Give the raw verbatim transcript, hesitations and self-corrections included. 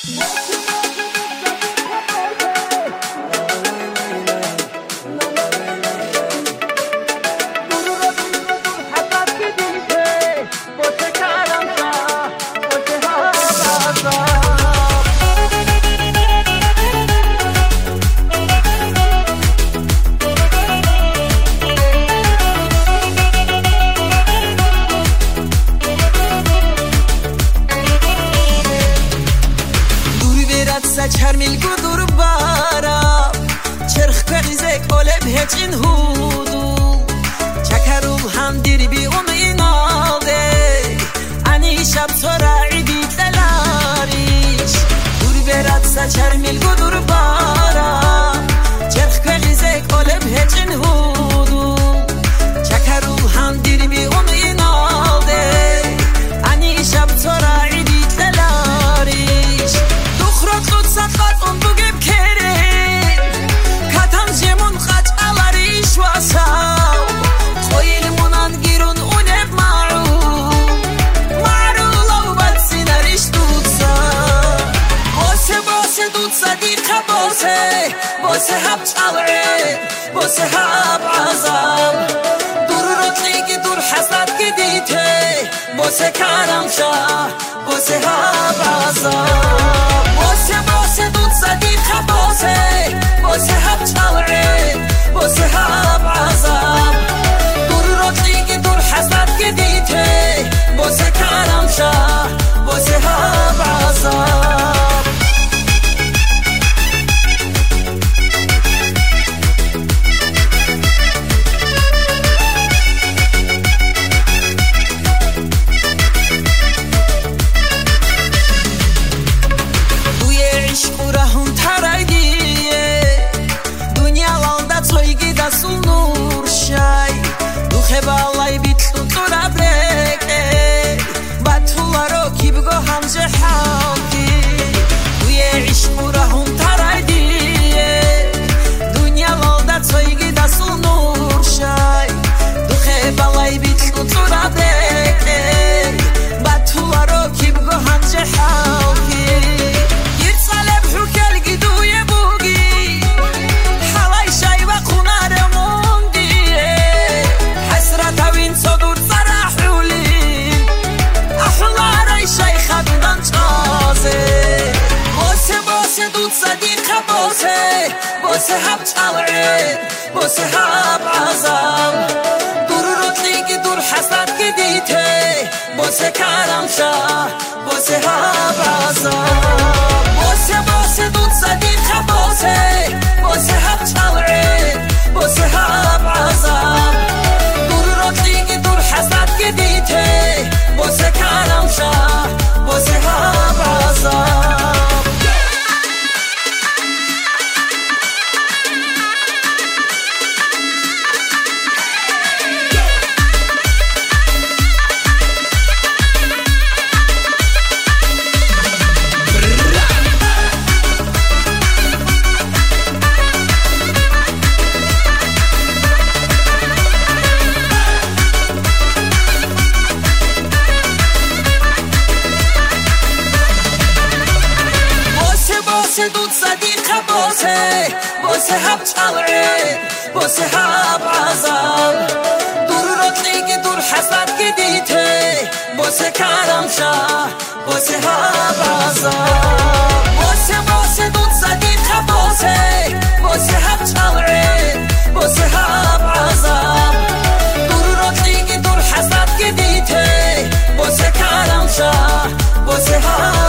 چرمیل گدور بارا چرخ قیزه کلب هچین هودو چکرو هم دیری بی اون ایناده انی شب سراعی بی تلاریش دور برد سا چرمیل گدور بارا چرخ قیزه کلب هچین هودو چکرو هم دیری بی اون ایناده انی شب سراعی بی تلاریش سقط اون بگم کره کتم جمون خج علریش واساو خویل منان گیرون اونب معرو معرو لو بد سینریش دوتسا باسه باسه دوتسا دیقه باسه باسه هب چالعه باسه هب عذاب دور رتلیگی دور حسد گدیته باسه کرم شا باسه هب عذاب باسه باسه دوت صديقة باسه باسه هب چالعه باسه هب عذاب دور رتلیگی دور حسد گدیته باسه کرم شا باسه هب عذاب بالای بیت تو رابطه باتولا رو کی بگو همزه حاکی توی عشق و رهم تردیه دنیا والده تویگی دستو نور شای دوخه بالای بیت تو رابطه باتولا رو کی بگو همزه حاکی گیر سالب حکلگی دوی بوگی حالای شای و خونار تاوین صدور فرحولی احلا رای شیخ دندان تازه باسه باسه دوت صدیقه باسه باسه هب چالعه باسه هب عذاب دور رتلیگی دور حسد گدیته باسه کرم شا باسه هب عذاب باسه باسه دوت صدیقه باسه باسه هب چالعه باسه هب عذاب رتلیگی دور حسد گدیته باسه کرم شا باسه هب عذاب باسه دوت صديقة باسه باسه هب چالعه باسه هب عذاب دور رتلیگی دور حسد گدیته باسه کرم شا باسه هب عذاب باسه باسه دوت صديقة باسه باسه هب چالعه باسه هب عذاب دور رتلیگی دور حسد گدیته باسه کرم شا باسه هب